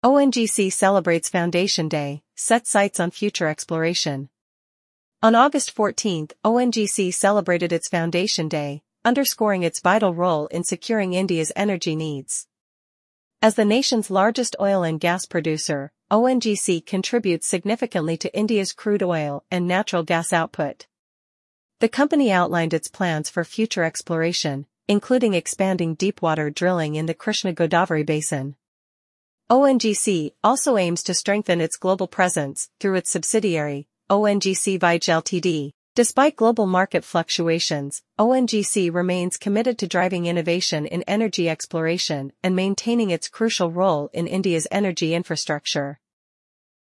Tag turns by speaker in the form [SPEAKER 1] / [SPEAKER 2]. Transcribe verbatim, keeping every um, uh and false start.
[SPEAKER 1] O N G C celebrates Foundation Day, sets sights on future exploration. On August fourteenth, O N G C celebrated its Foundation Day, underscoring its vital role in securing India's energy needs. As the nation's largest oil and gas producer, O N G C contributes significantly to India's crude oil and natural gas output. The company outlined its plans for future exploration, including expanding deepwater drilling in the Krishna-Godavari basin. O N G C also aims to strengthen its global presence through its subsidiary, O N G C Vij Limited. Despite global market fluctuations, O N G C remains committed to driving innovation in energy exploration and maintaining its crucial role in India's energy infrastructure.